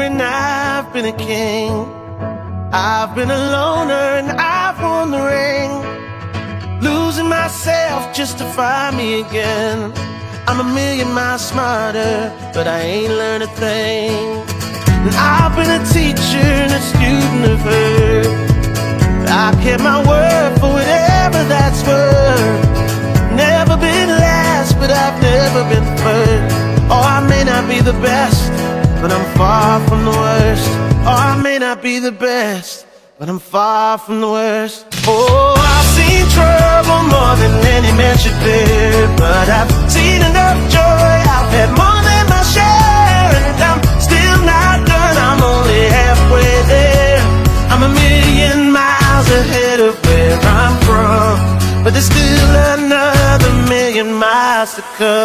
and I've been a king. I've been a loner and I've won the ring, losing myself just to find me again. I'm a million miles smarter, but I ain't learned a thing. And I've been a teacher and a student of her. I kept my word for whatever that's worth. Never been last, but I've never been first. Oh, I may not be the best, but I'm far from the worst. Oh, I may not be the best, but I'm far from the worst. Oh, I've seen trouble more than any man should bear, but I've seen enough joy, I've had more than my share. And I'm still not done, I'm only halfway there. I'm a million miles ahead of where I'm from, but there's still another million miles to come.